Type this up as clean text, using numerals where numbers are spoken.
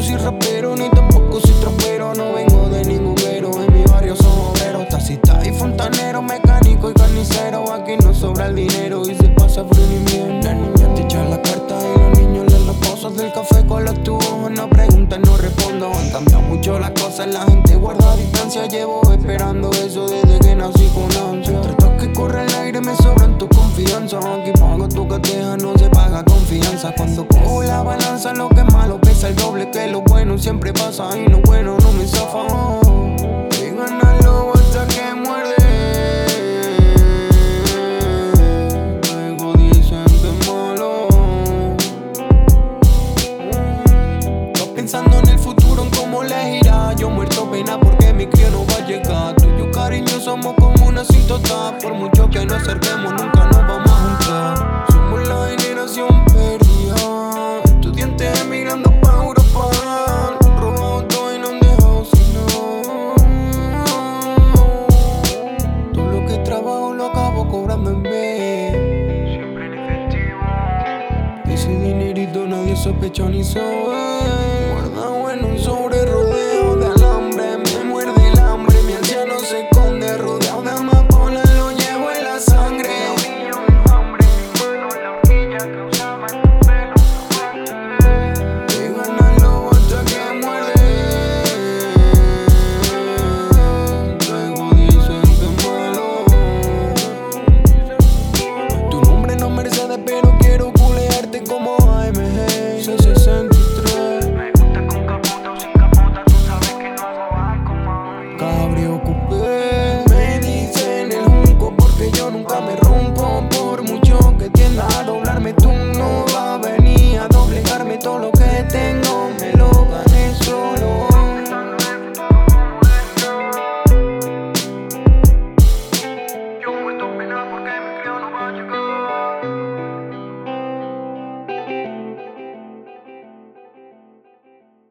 soy rapero, ni tampoco soy trapero. No vengo de ningún guero, en mi barrio son obreros, taxista y fontanero, mecánico y carnicero. Aquí no sobra el dinero y se pasa frío ni miedo. Las niñas te echan la carta y los niños leen las pozas del café con los tubos. No preguntan, no respondo. Han cambiado mucho las cosas, la gente guarda distancia. Llevo esperando eso desde que nací con ansia. Tratos que corre el aire, me sobran tu confianza. Aquí pago tu cateja, no se paga confianza. Cuando cojo la balanza, lo que es malo pesa el doble que lo bueno. Siempre pasa y lo bueno no me zafa. Y gana el lobo hasta que muerde. Luego dicen que es malo. No pensando en el futuro, en cómo le irá. Yo muerto pena porque mi crío no va a llegar. Tú y yo, cariño, somos como una asíntota. Por mucho que nos acerquemos, nunca nos vamos a juntar. Somos la generación perdida, estudiantes emigrando pa' Europa. Robado todo y no han dejado sin nada. Todo lo que trabajo lo acabo cobrando en vez. Siempre en efectivo. De ese dinerito nadie sospecha ni sabe.